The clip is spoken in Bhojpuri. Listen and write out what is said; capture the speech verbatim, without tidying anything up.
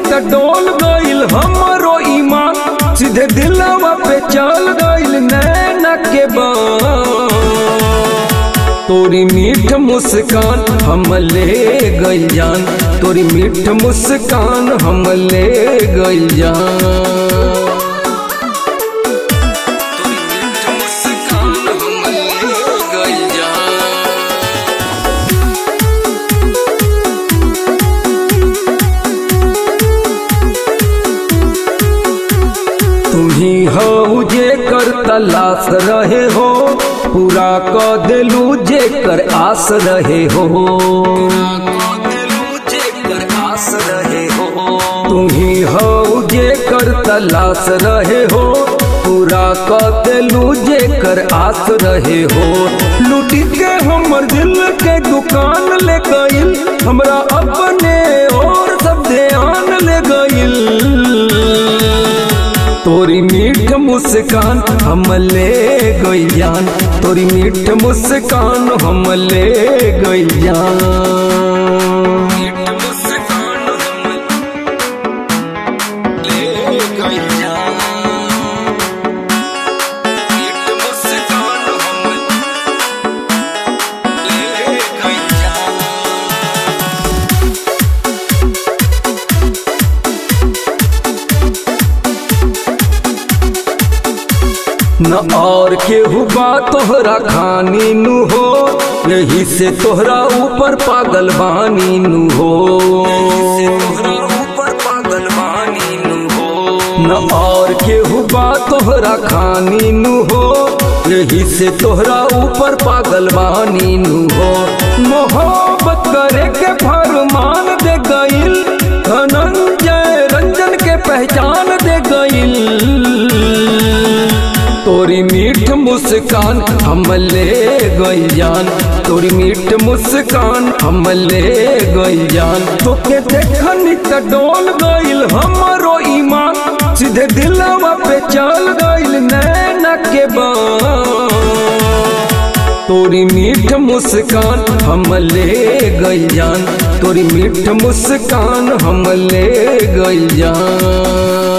त डोल गइल हमरो ईमान, सीधे दिलवा पे चल गइल नैना के बान। तोरी मीठ मुस्कान हम ले गइल जान, तोरी मीठ मुस्कान हम ले गइल जान। तुम्ही हो जे कर तलाश रहे हो, पूरा क दिलू जे कर आस रहे हो। तुम्ही हो जे कर तलाश रहे हो, पूरा क दिलू जे कर आस रहे हो। लूटी के हमर दिल के दुकान ले गइल, हमरा अपने और सब ध्यान ले गइल। तोरी मीठ मुस्कान हम ले गइल जान, तोरी मीठ मुस्कान हम ले गइल जान। न और केहू बा तोहरा खानी नु हो, यही से तोहरा ऊपर पागल बानी नु हो। न और केहू बा तोहरा खानी नु हो, यही से तोहरा ऊपर पागल बानी नु हो। मोहब्बत करे के फरमान दे गइल, धनंजय रंजन के पहचान दे गइल। तोरी मीठ मुस्कान हम ले गइल जान, तोरी मीठ मुस्कान हम ले गइल जान। तोके देखनी त डोल गइल हमरो ईमान, सीधे दिलवा पे चल गइल नैना के बान। तोरी मीठ मुस्कान हम ले गइल जान, तोरी मीठ मुस्कान हम ले गइल जान।